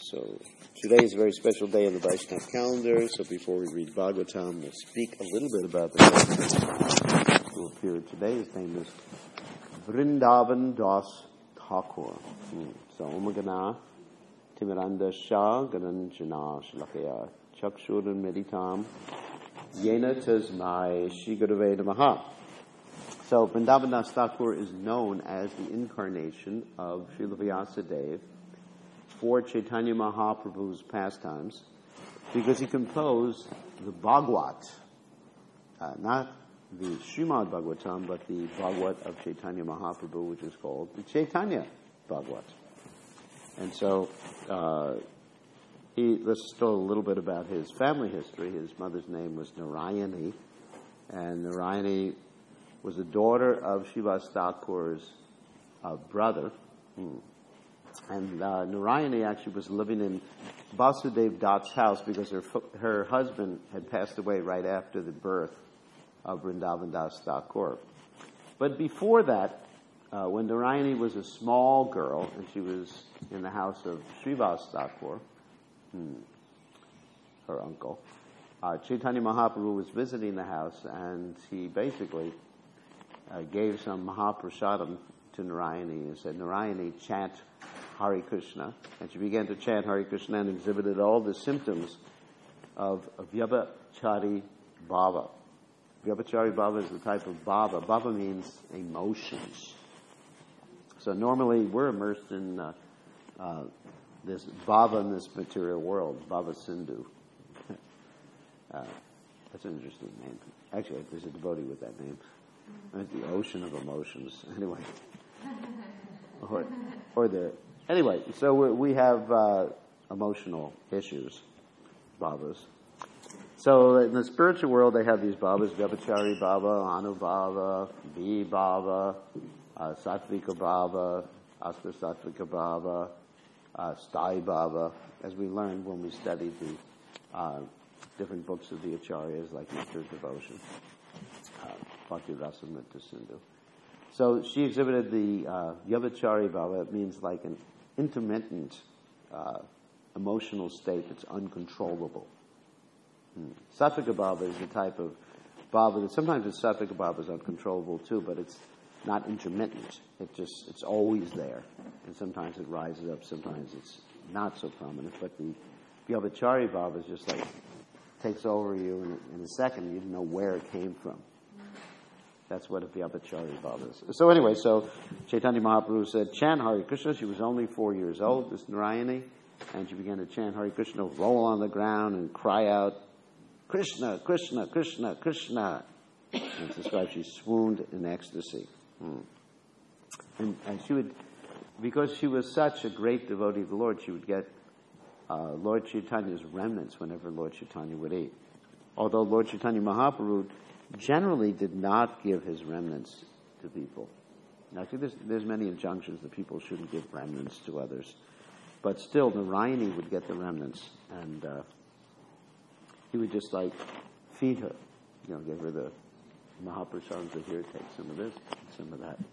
So today is a very special day in the Vaishnava calendar. So before we read Bhagavatam, we'll speak a little bit about the person who appeared today. His name is Vrindavan Das Thakur. So Omagana Timiranda Shah Gananjana Shlakaya Chakshuran Meditam Yena Tasmai Shigurave Namaha. So Vrindavan Das Thakur is known as the incarnation of Srila Vyasadeva for Chaitanya Mahaprabhu's pastimes, because he composed the Bhagavad, not the Srimad Bhagavatam, but the Bhagavad of Chaitanya Mahaprabhu, which is called the Chaitanya Bhagavad. And so, let's talk a little bit about his family history. His mother's name was Narayani, and Narayani was the daughter of Srivas Thakur's brother. And Narayani actually was living in Vasudev Dutt's house because her husband had passed away right after the birth of Vrindavan Das Thakur. But before that, when Narayani was a small girl and she was in the house of Srivas Thakur, her uncle, Chaitanya Mahaprabhu was visiting the house, and he basically gave some Mahaprasadam to Narayani and said, "Narayani, chant Hare Krishna." And she began to chant Hare Krishna and exhibited all the symptoms of Vyabhachari Bhava. Vyabhachari Bhava is the type of Bhava. Bhava means emotions. So normally we're immersed in this Bhava in this material world, Bhava Sindhu. That's an interesting name. Actually, there's a devotee with that name. It's the ocean of emotions. Anyway. Anyway, so we have emotional issues, bhavas. So in the spiritual world, they have these bhavas: Vyabhachari Bhava, Anubhava, Vibhava, Sattvika Bhava, Asta Sattvika Bhava, Sthai Bhava, as we learned when we studied the different books of the Acharyas, like Nectar of Devotion, Bhakti Rasamrita Sindhu. So she exhibited the Vyabhachari Bhava. It means like an intermittent emotional state that's uncontrollable. Sattvika Bhava is the type of Bhava that sometimes the Sattvika Bhava is uncontrollable too, but it's not intermittent. It's always there. And sometimes it rises up, sometimes it's not so prominent. But the Vyabhachari Bhava is just like takes over you in a second. You don't know where it came from. That's what a Vyabhachari Bhava is. So anyway, Chaitanya Mahaprabhu said, chant Hare Krishna. She was only 4 years old, this Narayani, and she began to chant Hare Krishna, roll on the ground and cry out, Krishna, Krishna, Krishna, Krishna. And it's described she swooned in ecstasy. And she would, because she was such a great devotee of the Lord, she would get Lord Chaitanya's remnants whenever Lord Chaitanya would eat. Although Lord Chaitanya Mahaprabhu generally did not give his remnants to people. Now, I think there's many injunctions that people shouldn't give remnants to others. But still, Narayani would get the remnants, and he would just like feed her. Give her the Mahaprasadam to here, take some of this, some of that.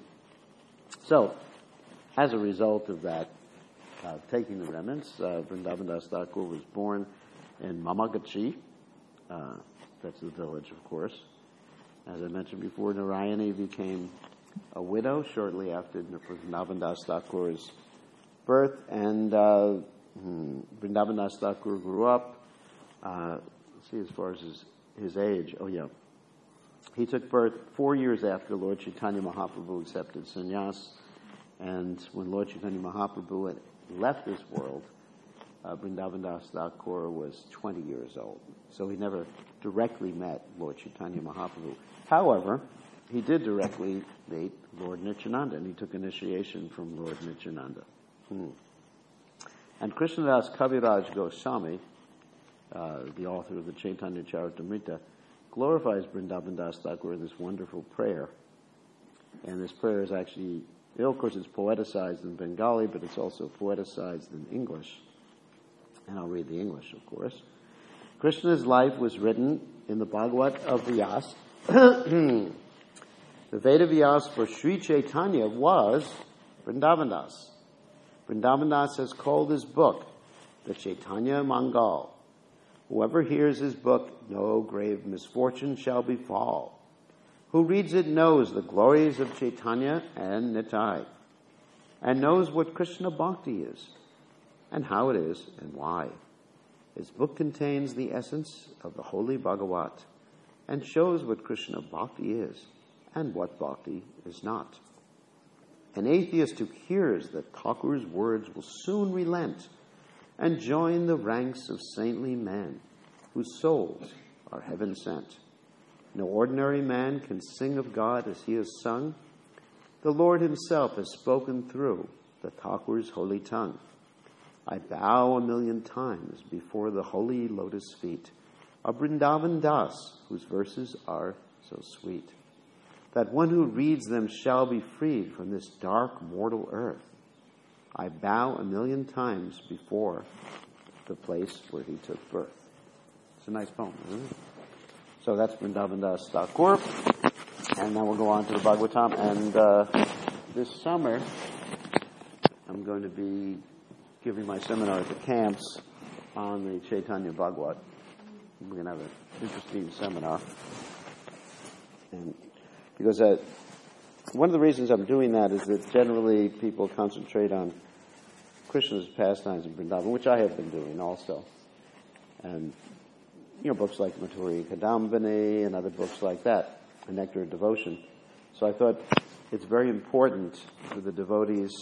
So, as a result of that, taking the remnants, Vrindavan Das Thakur was born in Mamagachi. That's the village, of course. As I mentioned before, Narayani became a widow shortly after Vrindavan Das Thakur's birth, and Vrindavan Das Thakur grew up. Let's see, as far as his age, he took birth 4 years after Lord Chaitanya Mahaprabhu accepted sannyas, and when Lord Chaitanya Mahaprabhu had left this world, Vrindavan Das Thakur was 20 years old. So he never directly met Lord Chaitanya Mahaprabhu. However, he did directly meet Lord Nityananda, and he took initiation from Lord Nityananda. And Krishnadas Kaviraj Goswami, the author of the Chaitanya Charitamrita, glorifies Vrindavan Das Thakur in this wonderful prayer. And this prayer is actually, of course, it's poeticized in Bengali, but it's also poeticized in English. And I'll read the English, of course. Krishna's life was written in the Bhagavad of Vyas. The Veda Vyas for Sri Chaitanya was Vrindavan Das. Vrindavan Das has called his book the Chaitanya Mangal. Whoever hears his book, no grave misfortune shall befall. Who reads it knows the glories of Chaitanya and Nitai, and knows what Krishna Bhakti is, and how it is, and why. His book contains the essence of the holy Bhagavat, and shows what Krishna Bhakti is, and what Bhakti is not. An atheist who hears that Thakur's words will soon relent and join the ranks of saintly men whose souls are heaven sent. No ordinary man can sing of God as he has sung. The Lord himself has spoken through the Thakur's holy tongue. I bow 1,000,000 times before the holy lotus feet of Vrindavan Das, whose verses are so sweet, that one who reads them shall be freed from this dark mortal earth. I bow 1,000,000 times before the place where he took birth. It's a nice poem, isn't it? So that's Vrindavan Das Thakur. And now we'll go on to the Bhagavatam. And this summer, I'm going to be giving my seminar at the camps on the Chaitanya Bhagavat. We're going to have an interesting seminar. And because one of the reasons I'm doing that is that generally people concentrate on Krishna's pastimes in Vrindavan, which I have been doing also. And, books like Maturi Kadambini and other books like that, A Nectar of Devotion. So I thought it's very important for the devotees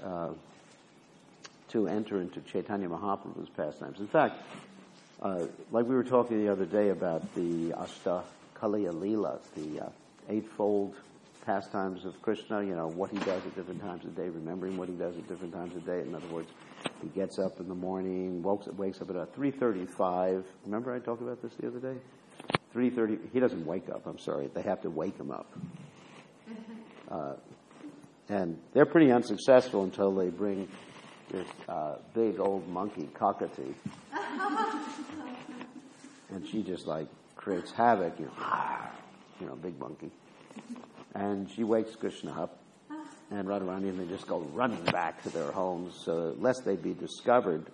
to enter into Chaitanya Mahaprabhu's pastimes. In fact, like we were talking the other day about the Ashta Kaliya Leela, the eightfold pastimes of Krishna, what he does at different times of the day, remembering what he does at different times of the day. In other words, he gets up in the morning, wakes up at about 3:35. Remember I talked about this the other day? 3:30. He doesn't wake up, I'm sorry. They have to wake him up. And they're pretty unsuccessful until they bring this big old monkey, Kakati. And she just creates havoc, big monkey. And she wakes Krishna up, and Radharani and they just go running back to their homes, lest they be discovered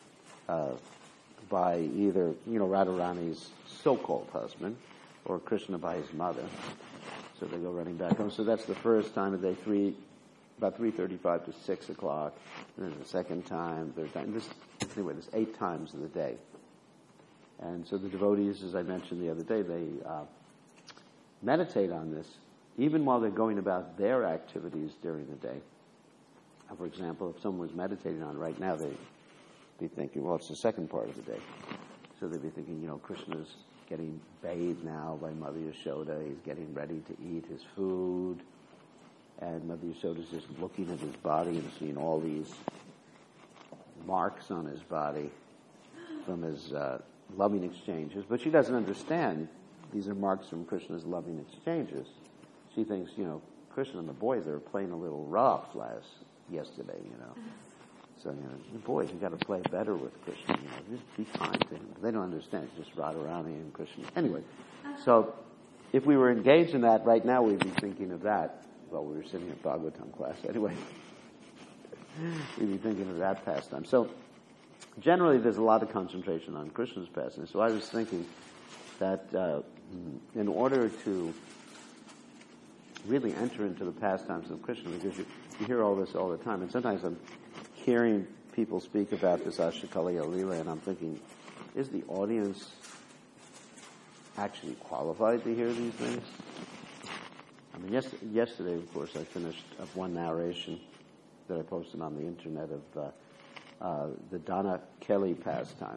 by either, Radharani's so-called husband, or Krishna by his mother. So they go running back home. So that's the first time of the day, about 3:35 to 6 o'clock. And then the second time, third time. There's 8 times of the day. And so the devotees, as I mentioned the other day, they meditate on this, even while they're going about their activities during the day. For example, if someone was meditating on it right now, they'd be thinking, well, it's the second part of the day. So they'd be thinking, Krishna's getting bathed now by Mother Yashoda. He's getting ready to eat his food. And Mother Yashoda's just looking at his body and seeing all these marks on his body from his loving exchanges. But she doesn't understand these are marks from Krishna's loving exchanges. She thinks, Krishna and the boys, they were playing a little rough yesterday, So, boys, you got to play better with Krishna, just be kind to him. They don't understand. It's just Radharani and Krishna. Anyway, so if we were engaged in that right now, we'd be thinking of that while we were sitting at Bhagavatam class. Anyway, we'd be thinking of that pastime. So generally, there's a lot of concentration on Krishna's pastime. So I was thinking that in order to really enter into the pastimes of Krishna, because you hear all this all the time, and sometimes I'm hearing people speak about this Ashtakaliya Leela, and I'm thinking, is the audience actually qualified to hear these things? I mean, yesterday, of course, I finished up one narration that I posted on the internet of the Dana Kelly pastime,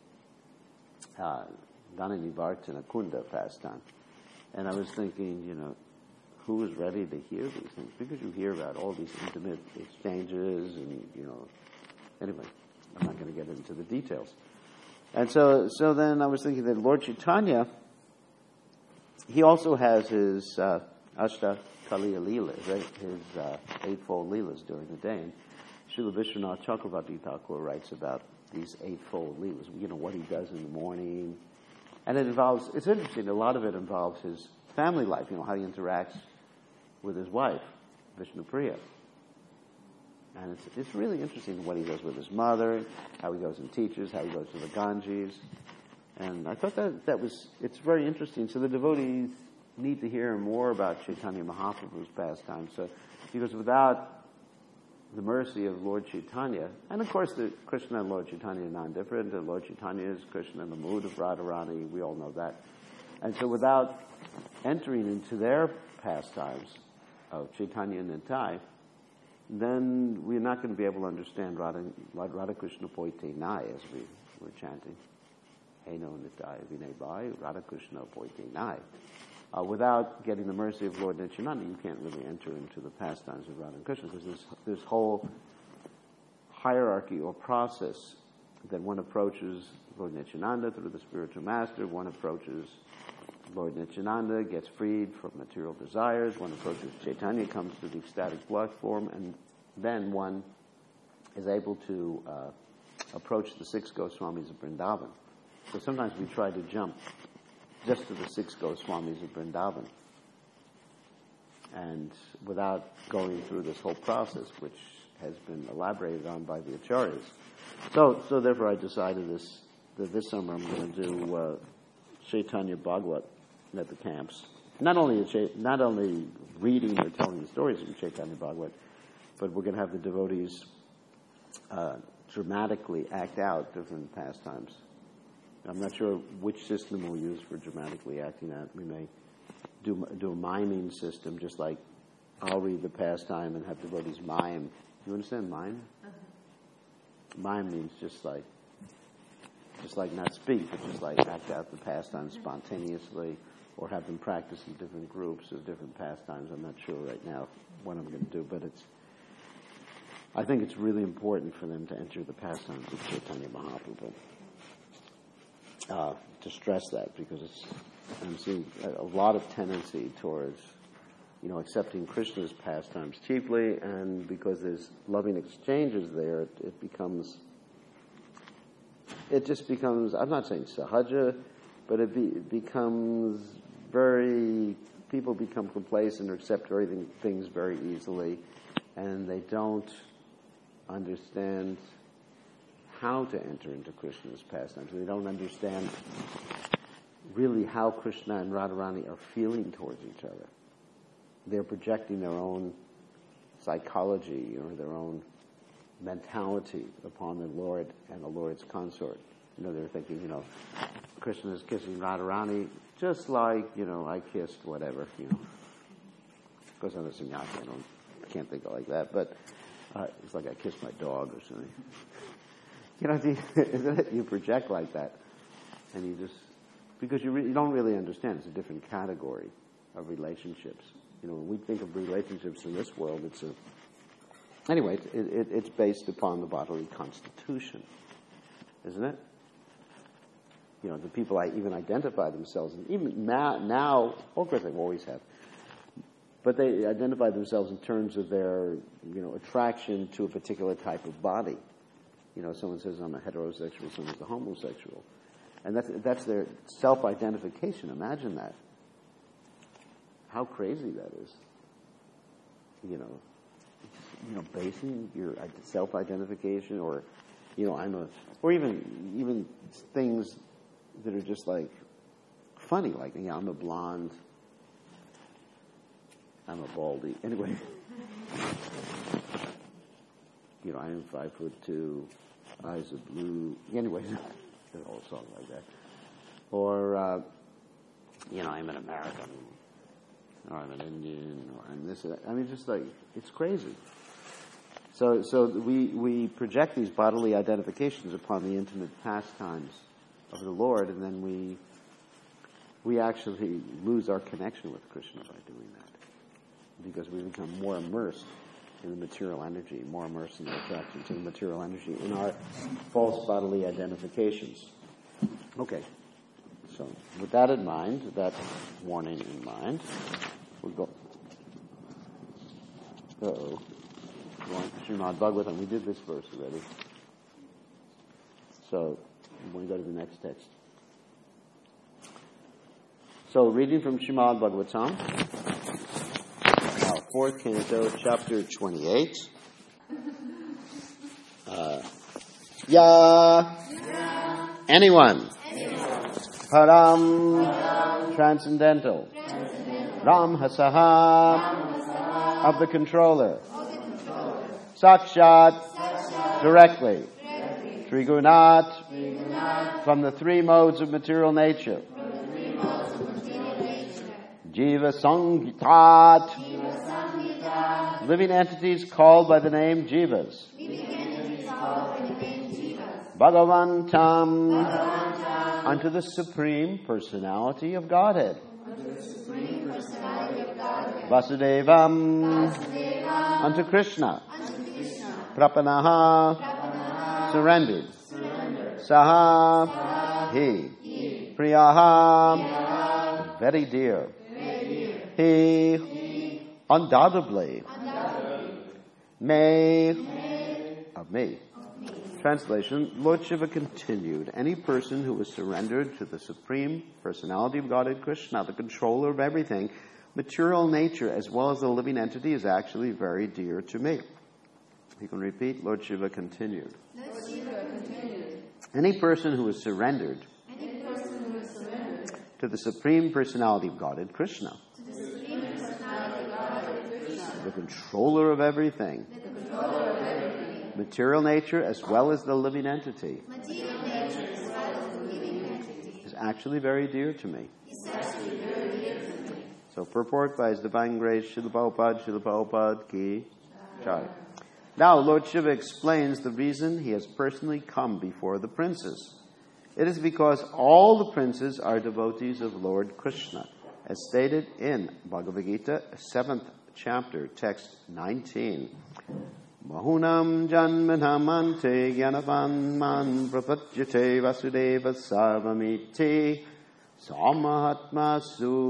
Dana Nivartana Kunda pastime. And I was thinking, who is ready to hear these things? Because you hear about all these intimate exchanges and, anyway, I'm not going to get into the details. And so then I was thinking that Lord Chaitanya, he also has his Ashta Kaliya Leela, right? His eightfold Leelas during the day. And Srila Vishwanath Chakravarti Thakur writes about these eightfold Leelas, what he does in the morning. And it's interesting, a lot of it involves his family life, how he interacts with his wife, Vishnupriya. And it's really interesting what he does with his mother, how he goes and teaches, how he goes to the Ganges. And I thought it's very interesting. So the devotees need to hear more about Chaitanya Mahaprabhu's pastimes. So, because without the mercy of Lord Chaitanya, and of course Krishna and Lord Chaitanya are non-different, and Lord Chaitanya is Krishna in the mood of Radharani, we all know that. And so without entering into their pastimes of Chaitanya and Nitai, then we're not going to be able to understand Radha Krishna Poite Nai, as we were chanting. Hey no Nitai Vinay Bhai, Radha Krishna Poite Nai. Without getting the mercy of Lord Nityananda, you can't really enter into the pastimes of Radha and Krishna, because there's this whole hierarchy or process that one approaches Lord Nityananda through the spiritual master, one approaches Lord Nityananda, gets freed from material desires, one approaches Chaitanya, comes to the ecstatic bliss form, and then one is able to approach the 6 Goswamis of Vrindavan. So sometimes we try to jump just to the 6 Goswamis of Vrindavan, and without going through this whole process, which has been elaborated on by the acharyas. So therefore I decided that this summer I'm going to do Chaitanya Bhagavat at the camps. Not only reading or telling the stories of Chaitanya Bhagavat, but we're going to have the devotees dramatically act out different pastimes. I'm not sure which system we'll use for dramatically acting out. We may do a miming system, just like I'll read the pastime and have devotees mime. You understand mime? Mime means just like not speak, but just like act out the pastime spontaneously, or have them practice in different groups of different pastimes. I'm not sure right now what I'm going to do, but I think it's really important for them to enter the pastimes of Chaitanya Mahaprabhu. To stress that, because I'm seeing a lot of tendency towards, accepting Krishna's pastimes cheaply, and because there's loving exchanges there, it just becomes, I'm not saying sahaja, but it becomes people become complacent or accept things very easily, and they don't understand how to enter into Krishna's pastimes. They don't understand really how Krishna and Radharani are feeling towards each other. They're projecting their own psychology or their own mentality upon the Lord and the Lord's consort. They're thinking, Krishna is kissing Radharani just like, I kissed whatever, Of course, I'm a sannyasi, I can't think of like that, but it's like I kissed my dog or something. You project like that, and because you don't really understand. It's a different category of relationships. When we think of relationships in this world, it's based upon the bodily constitution, isn't it? The people even identify themselves, and even now, of course they always have, but they identify themselves in terms of their, attraction to a particular type of body. Someone says I'm a heterosexual, someone's a homosexual. And that's their self-identification. Imagine that. How crazy that is. Basing your self-identification, or, or even things that are just like funny, like, I'm a blonde, I'm a baldy. Anyway. I am 5'2", eyes are blue. Anyway, there's a whole song like that. Or, I'm an American, or I'm an Indian, or I'm this. Just like, it's crazy. So we project these bodily identifications upon the intimate pastimes of the Lord, and then we actually lose our connection with Krishna by doing that, because we become more immersed in the material energy, more immersed in the attraction to the material energy, in our false bodily identifications. Okay, so with that in mind, that warning in mind, we'll go. Srimad Bhagavatam, we did this verse already. So, we go to the next text. So, reading from Srimad Bhagavatam, 4th canto, chapter 28. Ya. Anyone. Param. Transcendental. Ram Hasaha. Of the controller. Sakshat. Directly. Trigunat. From the three modes of material nature. Jiva Sangitat. Living entities called by the name Jivas. Bhagavantam. Unto the Supreme Personality of Godhead. Vasudevam. Unto Krishna. Prapanaha. Surrendered. Saha. He. Priyaha. Very dear. He. Undoubtedly. May. Of me. Translation, Lord Shiva continued, any person who is surrendered to the Supreme Personality of Godhead Krishna, the controller of everything, material nature as well as the living entity is actually very dear to me. You can repeat, Lord Shiva continued. Any person who is surrendered to the Supreme Personality of Godhead Krishna, the controller of everything, material nature as well as the living entity, is actually very dear to me. So purport by His Divine Grace, Srila Prabhupada Ki Jai. Now Lord Shiva explains the reason he has personally come before the princes. It is because all the princes are devotees of Lord Krishna, as stated in Bhagavad Gita, 7th chapter, text 19. Mahunam janmanamante gyanavan man prapatyate vasudeva sarvamiti samahatma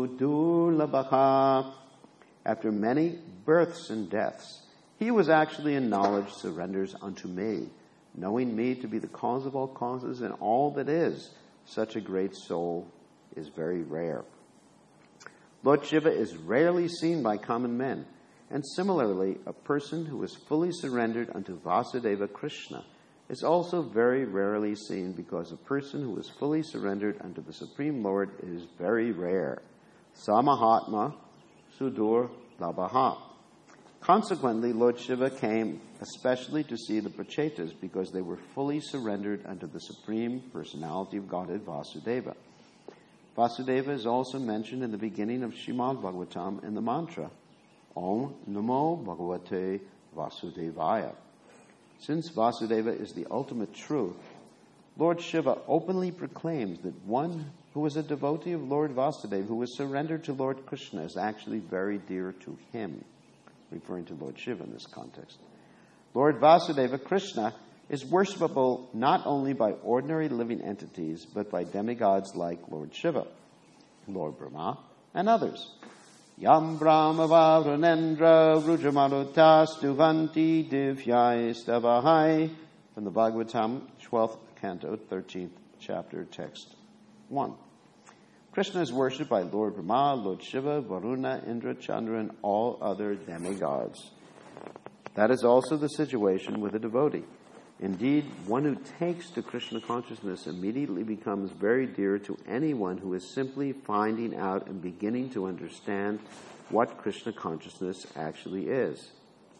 sudurlabha. After many births and deaths, he was actually in knowledge surrenders unto me, knowing me to be the cause of all causes and all that is. Such a great soul is very rare. Lord Shiva is rarely seen by common men. And similarly, a person who is fully surrendered unto Vasudeva Krishna is also very rarely seen, because a person who is fully surrendered unto the Supreme Lord is very rare. Samahatma Sudur Labha. Consequently, Lord Shiva came especially to see the Prachetas, because they were fully surrendered unto the Supreme Personality of Godhead Vasudeva. Vasudeva is also mentioned in the beginning of Srimad Bhagavatam in the mantra, Om Namo Bhagavate Vasudevaya. Since Vasudeva is the ultimate truth, Lord Shiva openly proclaims that one who is a devotee of Lord Vasudeva, who is surrendered to Lord Krishna, is actually very dear to him, referring to Lord Shiva in this context. Lord Vasudeva Krishna is worshipable not only by ordinary living entities, but by demigods like Lord Shiva, Lord Brahma, and others. Yam Brahma Varunendra Vrujamarutas Divyai Stavahai. From the Bhagavatam, 12th canto, 13th chapter, text 1. Krishna is worshipped by Lord Brahma, Lord Shiva, Varuna, Indra, Chandra, and all other demigods. That is also the situation with a devotee. Indeed, one who takes to Krishna consciousness immediately becomes very dear to anyone who is simply finding out and beginning to understand what Krishna consciousness actually is.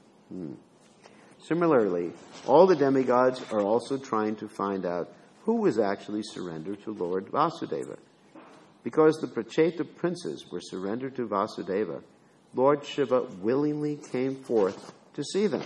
Similarly, all the demigods are also trying to find out who is actually surrendered to Lord Vasudeva. Because the Pracheta princes were surrendered to Vasudeva, Lord Shiva willingly came forth to see them.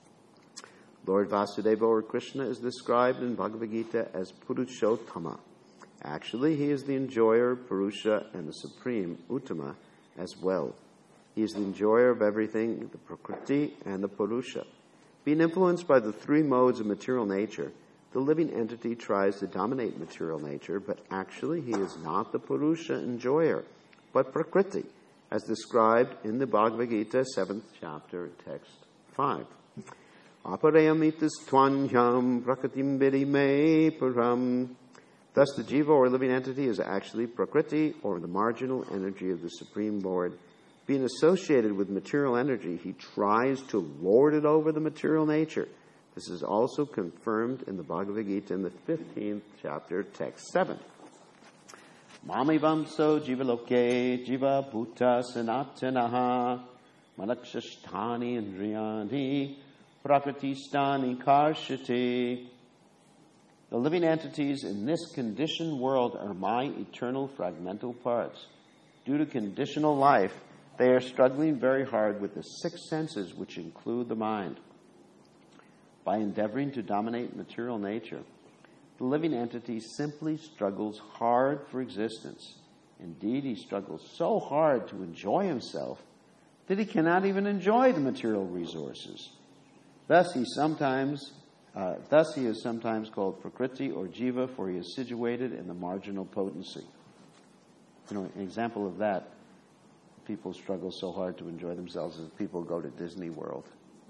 Lord Vasudeva, or Krishna, is described in Bhagavad Gita as Purushottama. Actually, he is the enjoyer, Purusha, and the supreme, Uttama, as well. He is the enjoyer of everything, the Prakriti and the Purusha. Being influenced by the three modes of material nature, the living entity tries to dominate material nature, but actually he is not the Purusha enjoyer, but Prakriti, as described in the Bhagavad Gita, 7th chapter, text 5. Aparayamitas twanyam prakritim me param. Thus the jiva, or living entity, is actually Prakriti, or the marginal energy of the Supreme Lord. Being associated with material energy, he tries to lord it over the material nature, This is also confirmed in the Bhagavad Gita in the 15th chapter, text 7. Mami vamso jivaloke jiva bhuta sanatanaha manakshasthani indriyani prakritistani karshati. The living entities in this conditioned world are my eternal fragmental parts. Due to conditional life, they are struggling very hard with the six senses, which include the mind. By endeavoring to dominate material nature, the living entity simply struggles hard for existence. Indeed, he struggles so hard to enjoy himself that he cannot even enjoy the material resources. Thus, he is sometimes called Prakriti or Jiva, for he is situated in the marginal potency. An example of that, people struggle so hard to enjoy themselves as people go to Disney World.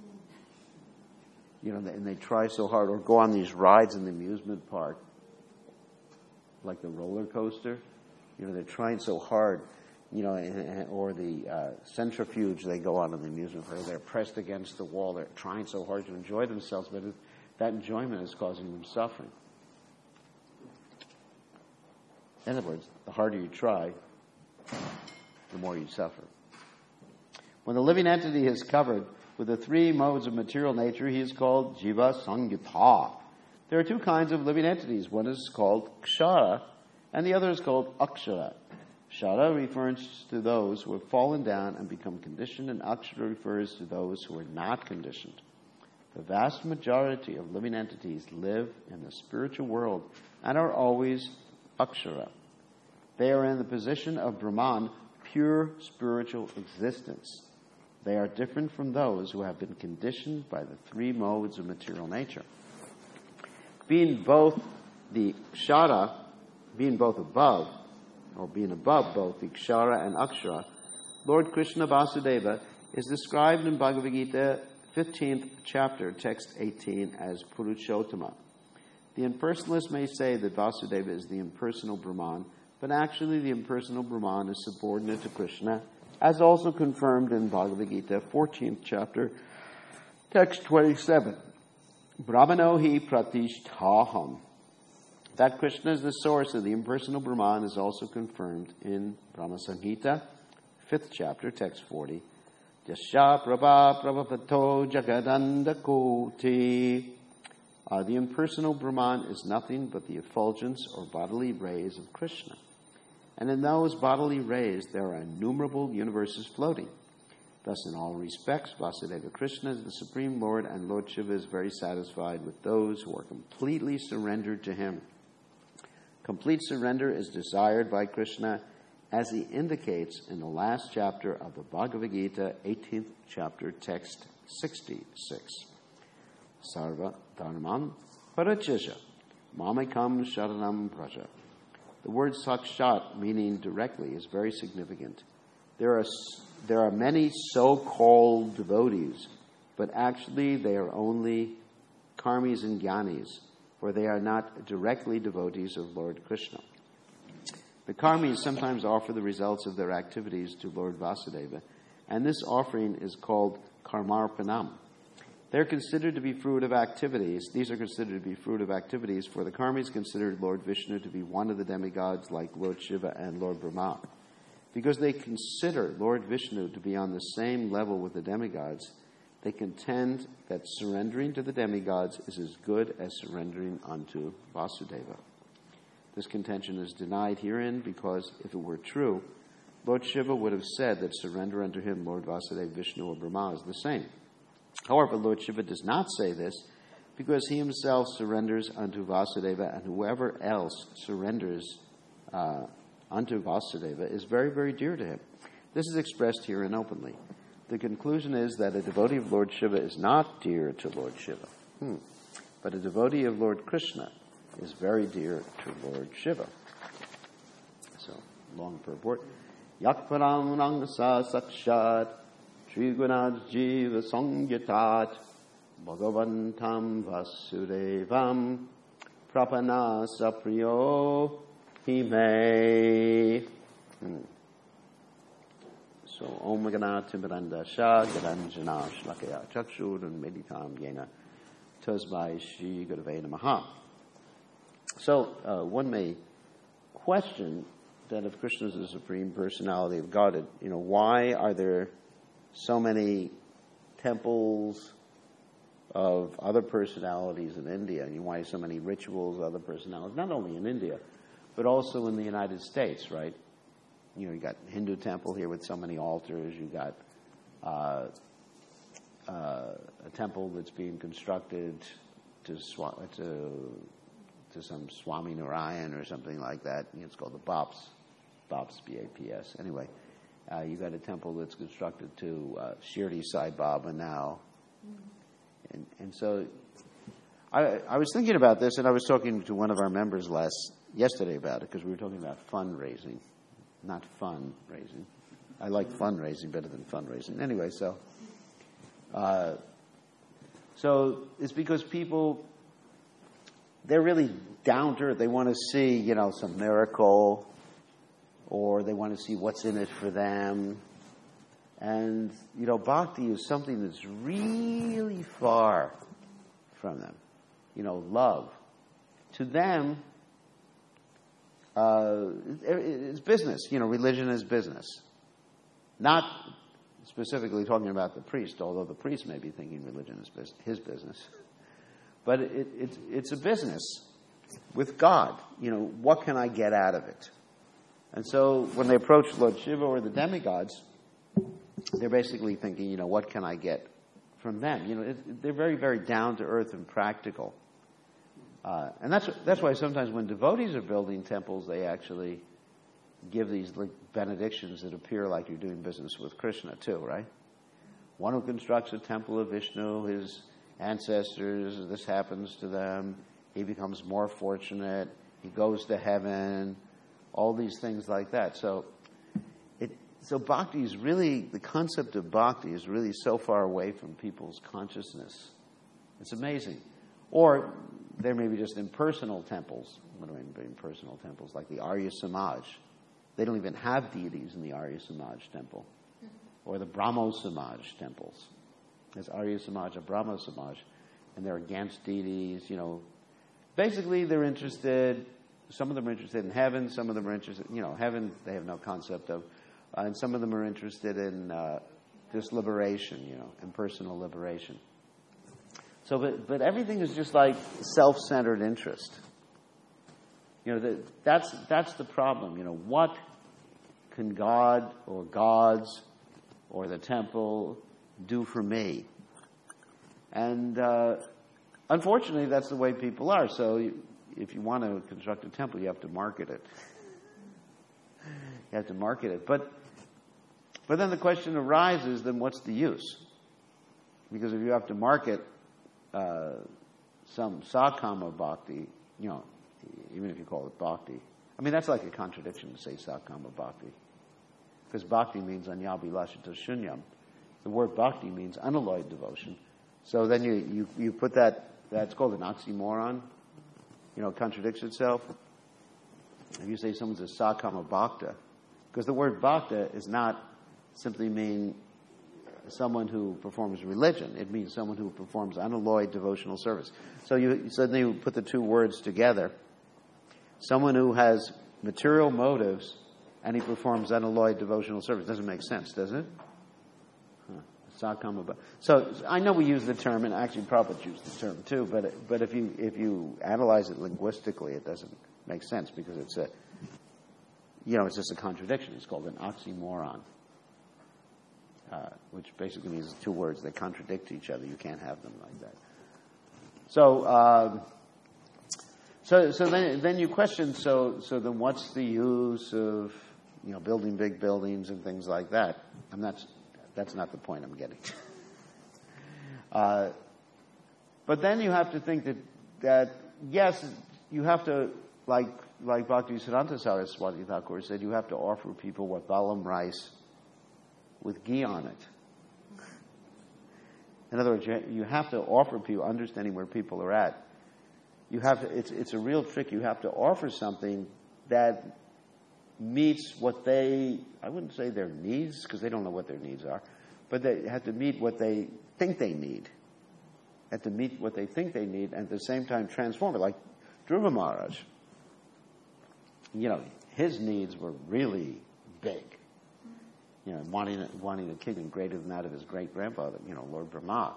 And they try so hard, or go on these rides in the amusement park, like the roller coaster. They're trying so hard, or the centrifuge they go on in the amusement park. They're pressed against the wall. They're trying so hard to enjoy themselves, but that enjoyment is causing them suffering. In other words, the harder you try, the more you suffer. When the living entity is covered with the three modes of material nature, he is called Jiva Sangita. There are two kinds of living entities. One is called Kshara, and the other is called Akshara. Kshara refers to those who have fallen down and become conditioned, and Akshara refers to those who are not conditioned. The vast majority of living entities live in the spiritual world and are always Akshara. They are in the position of Brahman, pure spiritual existence. They are different from those who have been conditioned by the three modes of material nature. Being both above both the Kshara and Akshara, Lord Krishna Vasudeva is described in Bhagavad Gita 15th chapter, text 18, as Purushottama. The impersonalist may say that Vasudeva is the impersonal Brahman, but actually the impersonal Brahman is subordinate to Krishna, as also confirmed in Bhagavad Gita 14th chapter, text 27. Brahmano hi pratishtaham. That Krishna is the source of the impersonal Brahman is also confirmed in Brahma Samhita, 5th chapter, text 40. Yasya prabha prabhapato jagadanda koti. The impersonal Brahman is nothing but the effulgence or bodily rays of Krishna. And in those bodily rays, there are innumerable universes floating. Thus, in all respects, Vasudeva Krishna is the Supreme Lord, and Lord Shiva is very satisfied with those who are completely surrendered to him. Complete surrender is desired by Krishna, as he indicates in the last chapter of the Bhagavad Gita, 18th chapter, text 66. Sarva dharmam parachasya mamekam sharanam praja. The word sakshat, meaning directly, is very significant. There are many so-called devotees, but actually they are only karmis and jnanis, for they are not directly devotees of Lord Krishna. The karmis sometimes offer the results of their activities to Lord Vasudeva, and this offering is called karmarpanam. They're considered to be fruit of activities. These are considered to be fruit of activities, for the karmis considered Lord Vishnu to be one of the demigods like Lord Shiva and Lord Brahma. Because they consider Lord Vishnu to be on the same level with the demigods, they contend that surrendering to the demigods is as good as surrendering unto Vasudeva. This contention is denied herein because if it were true, Lord Shiva would have said that surrender unto him, Lord Vasudeva, Vishnu, or Brahma is the same. However, Lord Shiva does not say this because he himself surrenders unto Vasudeva, and whoever else surrenders unto Vasudeva is very, very dear to him. This is expressed herein openly. The conclusion is that a devotee of Lord Shiva is not dear to Lord Shiva, but a devotee of Lord Krishna is very dear to Lord Shiva. So, long purport. Yakparam rangasa sakshat Trigunad Jiva Sangyatat Bhagavantam Vasudevam Prapana Sapriyo Hime. So, Om Gana Timbranda Shah Garanjana Shlakaya Chakshur and Meditam Yena Tosmai Shri Gurave Namaha. So one may question that if Krishna is the Supreme Personality of God, why are there so many temples of other personalities in India, and why so many rituals of other personalities, not only in India, but also in the United States, right? You got Hindu temple here with so many altars. You got a temple that's being constructed to some Swami Narayan or something like that. It's called the BAPS, BAPS. Anyway, you got a temple that's constructed to Shirdi Sai Baba now. And so I was thinking about this, and I was talking to one of our members yesterday about it, because we were talking about fundraising, not fundraising. I like fundraising better than fundraising. Anyway, so it's because people, they're really down to earth. They want to see, some miracle, or they want to see what's in it for them. And, bhakti is something that's really far from them. Love. To them, it's business. Religion is business. Not specifically talking about the priest, although the priest may be thinking religion is his business. But it's a business with God. What can I get out of it? And so when they approach Lord Shiva or the demigods, they're basically thinking, what can I get from them? They're very, very down to earth and practical. And that's why sometimes when devotees are building temples, they actually give these benedictions that appear like you're doing business with Krishna too, right? One who constructs a temple of Vishnu, his ancestors, this happens to them, he becomes more fortunate, he goes to heaven, all these things like that. So bhakti is really, the concept of bhakti is really so far away from people's consciousness. It's amazing. Or there may be just impersonal temples. What do I mean by impersonal temples? Like the Arya Samaj. They don't even have deities in the Arya Samaj temple. Or the Brahmo Samaj temples. There's Arya Samaj and Brahmo Samaj. And they're against deities, Basically, they're interested, some of them are interested in heaven, some of them are interested, heaven they have no concept of. And some of them are interested in just liberation, impersonal liberation. So, but everything is just like self-centered interest. That's the problem. What can God or gods or the temple do for me? And unfortunately, that's the way people are. So, if you want to construct a temple, you have to market it. You have to market it, but then the question arises: then what's the use? Because if you have to market some Sakama Bhakti, even if you call it Bhakti, that's like a contradiction to say Sakama Bhakti, because Bhakti means Anyabhilashita Shunyam. The word Bhakti means unalloyed devotion. So then you put that's called an oxymoron. It contradicts itself. If you say someone's a Sakama Bhakta, because the word Bhakta is not simply mean someone who performs religion. It means someone who performs unalloyed devotional service. So then you put the two words together. Someone who has material motives and he performs unalloyed devotional service. Doesn't make sense, does it? Sakama. So I know we use the term, and actually Prabhupada used the term too, but if you analyze it linguistically, it doesn't make sense, because it's just a contradiction. It's called an oxymoron. Which basically means two words that contradict each other. You can't have them like that. So then you question. So then what's the use of building big buildings and things like that? That's not the point I'm getting. But then you have to think that yes, you have to, like Bhaktivedanta Saraswati Thakur said, you have to offer people what Balam rice with ghee on it. In other words, you have to offer people, understanding where people are at. You have to, it's a real trick. You have to offer something that meets what I wouldn't say their needs, because they don't know what their needs are, but they have to meet what they think they need. and to meet what they think they need, and at the same time transform it. Like Dhruva Maharaj, his needs were really big. Wanting a kingdom greater than that of his great-grandfather, Lord Brahma.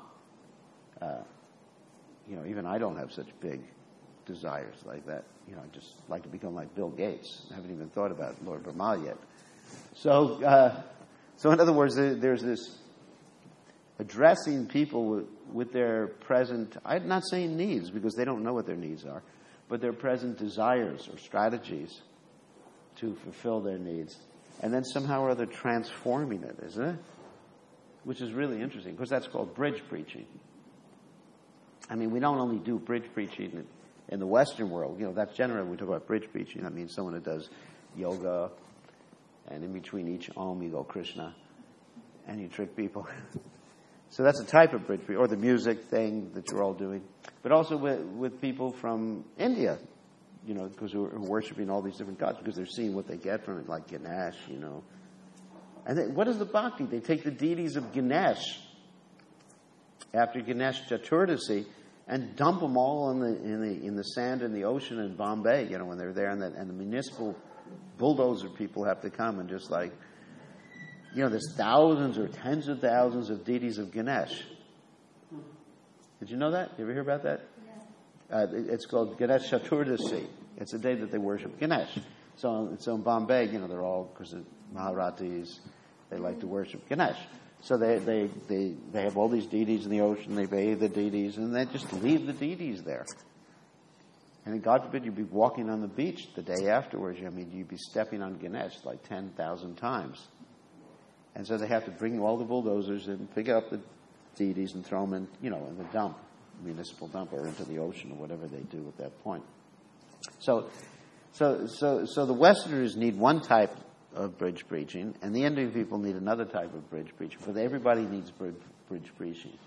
Even I don't have such big desires like that. I just like to become like Bill Gates. I haven't even thought about Lord Brahma yet. So in other words, there's this addressing people with their present, I'm not saying needs, because they don't know what their needs are, but their present desires or strategies to fulfill their needs. And then somehow or other transforming it, isn't it? Which is really interesting, because that's called bridge preaching. I mean, we don't only do bridge preaching in the Western world. That's generally when we talk about bridge preaching. That means someone who does yoga, and in between each Om you go Krishna, and you trick people. So that's a type of bridge preaching, or the music thing that you're all doing. But also with people from India, because who are worshiping all these different gods, because they're seeing what they get from it, like Ganesh, And then, what is the bhakti? They take the deities of Ganesh after Ganesh Chaturdasi and dump them all in the sand in the ocean in Bombay. When they're there, and the municipal bulldozer people have to come and just there's thousands or tens of thousands of deities of Ganesh. Did you know that? You ever hear about that? It's called Ganesh Chaturdasi. It's a day that they worship Ganesh. So in Bombay, they're all, because of Maharatis, they like to worship Ganesh. So they have all these deities in the ocean, they bathe the deities, and they just leave the deities there. And God forbid you'd be walking on the beach the day afterwards. You'd be stepping on Ganesh like 10,000 times. And so they have to bring all the bulldozers and pick up the deities and throw them in the dump, municipal dump, or into the ocean, or whatever they do at that point. So the Westerners need one type of bridge preaching, and the Indian people need another type of bridge preaching. But everybody needs bridge preaching.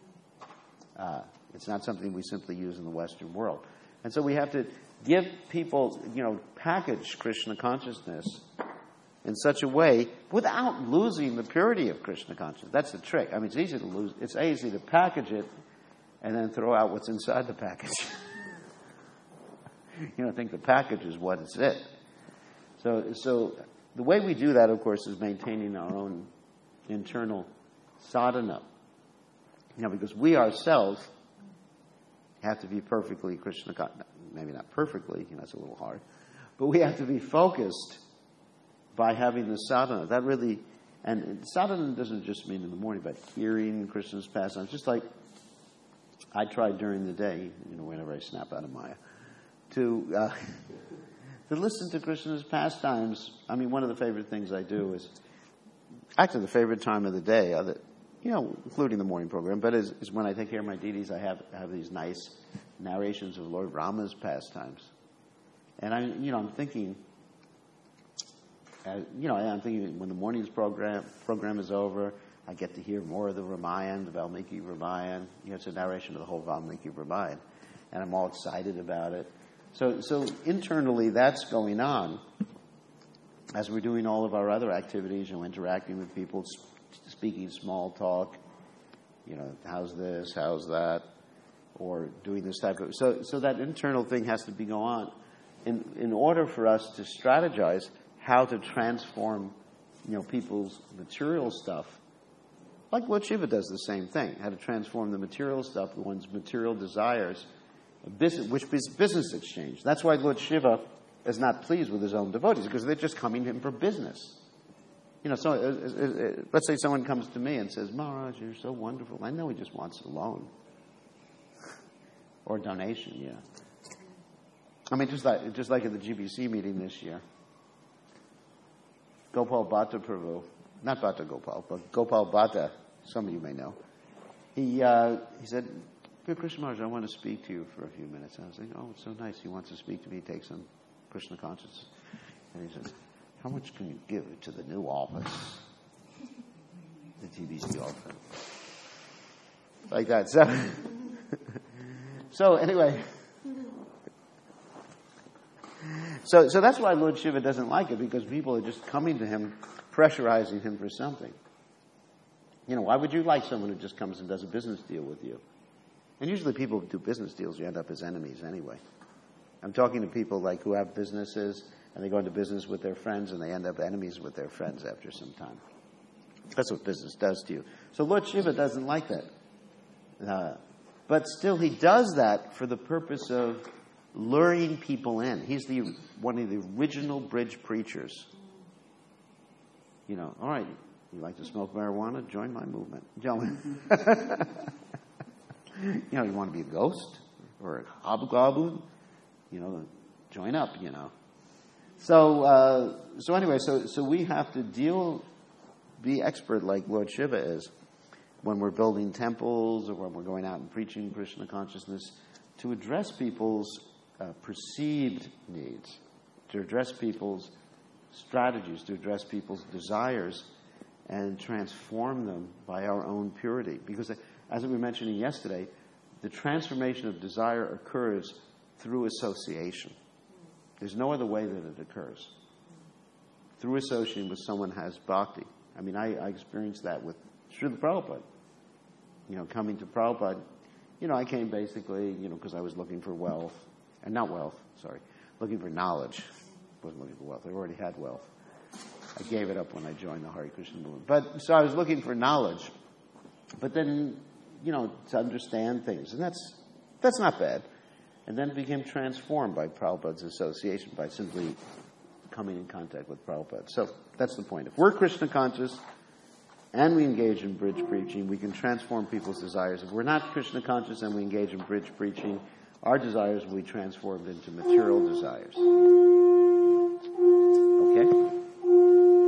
It's not something we simply use in the Western world. And so we have to give people, package Krishna consciousness in such a way without losing the purity of Krishna consciousness. That's the trick. It's easy to lose. It's easy to package it and then throw out what's inside the package. Think the package is what is it. So the way we do that, of course, is maintaining our own internal sadhana. Because we ourselves have to be perfectly Krishna, maybe not perfectly, that's a little hard, but we have to be focused by having the sadhana. That really, and sadhana doesn't just mean in the morning, but hearing Krishna's pastimes. Just like I try during the day, whenever I snap out of Maya, to listen to Krishna's pastimes. One of the favorite things I do is, actually the favorite time of the day, including the morning program, but is when I take care of my deities. I have these nice narrations of Lord Rama's pastimes, and I'm thinking, when the morning's program is over, I get to hear more of the Ramayana, the Valmiki Ramayana. It's a narration of the whole Valmiki Ramayana, and I'm all excited about it. So internally, that's going on as we're doing all of our other activities, interacting with people, speaking small talk, how's this, how's that, or doing this type of... So that internal thing has to be going on in order for us to strategize how to transform, people's material stuff. Like Lord Shiva does the same thing, how to transform the material stuff, one's material desires, which is business exchange. That's why Lord Shiva is not pleased with his own devotees, because they're just coming to him for business. So let's say someone comes to me and says, Maharaj, you're so wonderful. I know he just wants a loan. Or donation, yeah. Just like at the GBC meeting this year. Gopal Bhatta Prabhu, not Bhatta Gopal, but Gopal Bhatta, some of you may know. He said, Dear Krishna Maharaj, I want to speak to you for a few minutes. I was like, oh, it's so nice. He wants to speak to me, take some Krishna consciousness. And he says, how much can you give to the new office? The TBC office. Like that. So anyway. So that's why Lord Shiva doesn't like it, because people are just coming to him, pressurizing him for something. Why would you like someone who just comes and does a business deal with you? And usually people who do business deals, you end up as enemies anyway. I'm talking to people like who have businesses, and they go into business with their friends, and they end up enemies with their friends after some time. That's what business does to you. So Lord Shiva doesn't like that. But still, he does that for the purpose of luring people in. He's one of the original bridge preachers. You know, all right, you like to smoke marijuana? Join my movement. Join. You know, you want to be a ghost or a hobgoblin? You know, join up, you know. So anyway, so we have to be expert like Lord Shiva is when we're building temples or when we're going out and preaching Krishna consciousness to address people's perceived needs, to address people's strategies, to address people's desires and transform them by our own purity. Because as we were mentioning yesterday, the transformation of desire occurs through association. There's no other way that it occurs. Through associating with someone who has bhakti. I mean, I experienced that with Srila Prabhupada. You know, coming to Prabhupada, you know, I came basically, you know, because I was looking for wealth. And not wealth, sorry. Looking for knowledge. I wasn't looking for wealth. I already had wealth. I gave it up when I joined the Hare Krishna movement. But, so I was looking for knowledge. But then, you know, to understand things. And that's not bad. And then became transformed by Prabhupada's association, by simply coming in contact with Prabhupada. So that's the point. If we're Krishna conscious and we engage in bridge preaching, we can transform people's desires. If we're not Krishna conscious and we engage in bridge preaching, our desires will be transformed into material desires. Okay?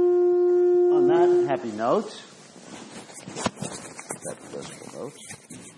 On that happy note, that blissful note,